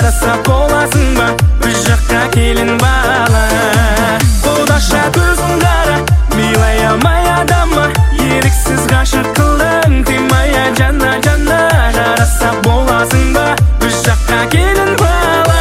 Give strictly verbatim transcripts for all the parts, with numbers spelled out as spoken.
жараса боласың ба біз жаққа келін бала. Қолдаша көзің қара милая моя дама, еріксіз ғашық қылдың ты моя жана жана, жараса боласың ба біз жаққа келін бала.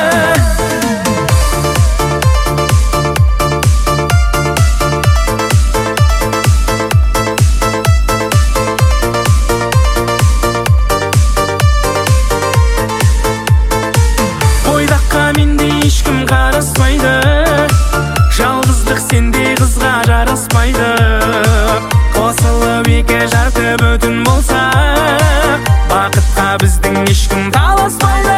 Бойдаққа менде ешкім қараспайды, жалғыздық сенде қызға жараспайды. Қосылып екі жарты бүтін болса, бақытқа біздің ешкім таласпайды.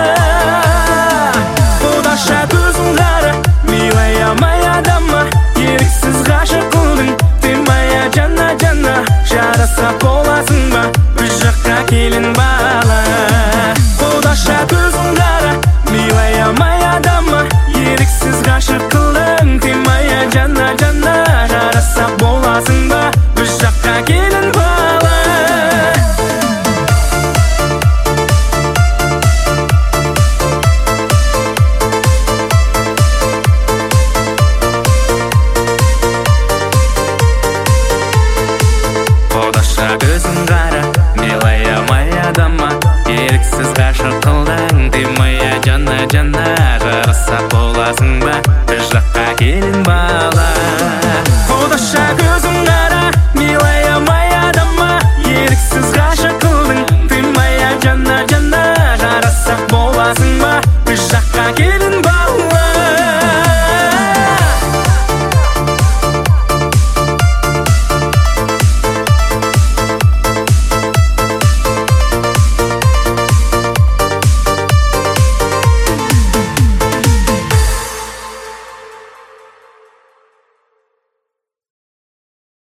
Қолдаша көзің қара милая моя дама, еріксіз ғашық қылдың ты моя жана жана, жараса боласың ба біз жаққа келін бала. Қолдаша көзің қара милая моя дама, еріксіз ғашық қылдың ты моя жана жана, жараса боласың ба біз жаққа келін бала. Қолдаша көзің қара милая моя дама, еріксіз ғашық қылдың ты моя жана жана, жараса боласың ба біз жаққа келін